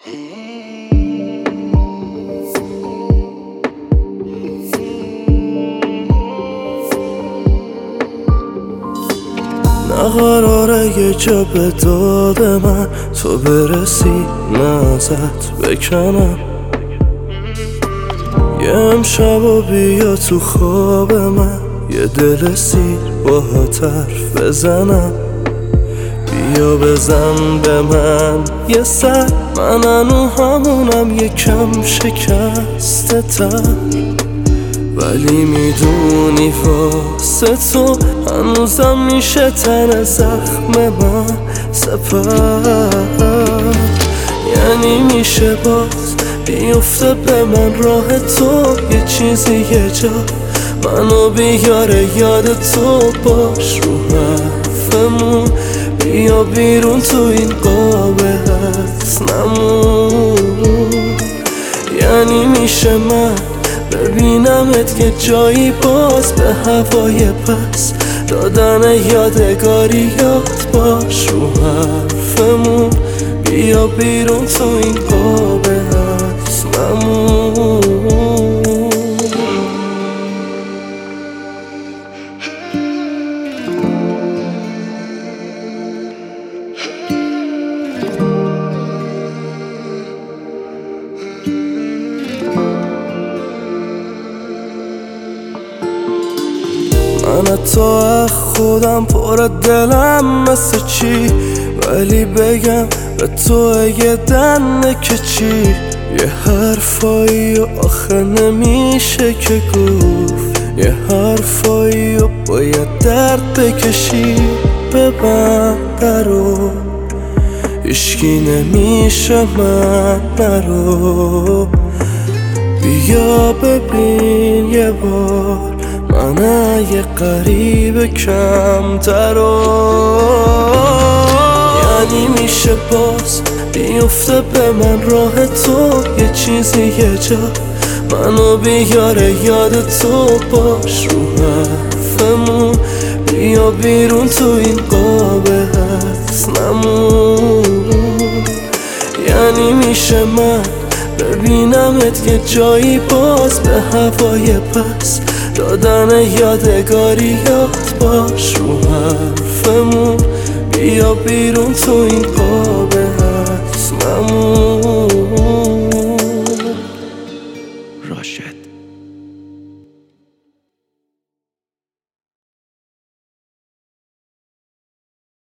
نقراره یه جا به داد من تو برسی، نه ازت بکنم. یه امشبا بیا تو خواب من، یه دل سیر با حرف بزنم. بیا بزن به من یه سر، من هنو همونم یکم شکسته تر، ولی میدونی واسه تو هنوزم میشه تن زخم من سپر. یعنی میشه باز بیفته به من راه تو، یه چیزی یه جا منو بیاره یاد تو باش. رو حرفمون بیا بیرون تو این قاب حسنمون. یعنی میشه من ببینمت یه جایی باز به هوای پس دادن یادگاریات باش. رو حرفمون بیا بیرون تو این قاب حسنمون. من تا خودم پر دلم مثل چی، ولی بگم به تو یه دنه که چی. یه حرفایی و آخه نمیشه که گفت، یه حرفایی و باید درد بکشی. ببند درو هیچکی نمیشه من نرو. بیا ببین یه بار من یه غریب کمترو. یعنی میشه باز بیفته به من راه تو، یه چیزی یه جا منو بیاره یاد تو باش. رو حرفمون بیا بیرون تو این قاب حسنمون. یعنی میشه من ببینمت یه جایی باز به هوای پس دادن یادگاریات باش. رو حرفمون بیا بیرون تو این قاب حسنمون.